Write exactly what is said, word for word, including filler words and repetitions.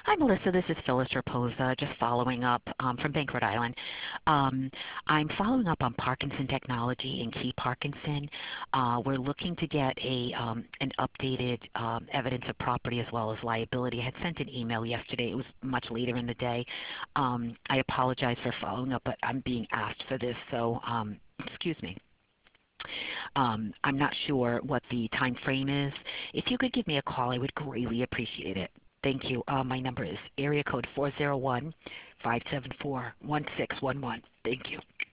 Hi, Melissa. This is Phyllis Raposa, just following up um, from Bank Rhode Island. Um, I'm following up on Parkinson Technology and Key Parkinson. Uh, we're looking to get a um, an updated um, evidence of property as well as liability. I had sent an email yesterday. It was much later in the day. Um, I apologize for following up, but I'm being asked for this, so um, excuse me. Um, I'm not sure what the time frame is. If you could give me a call, I would greatly appreciate it. Thank you. Uh, my number is area code four zero one, five seven four, one six one one. Thank you.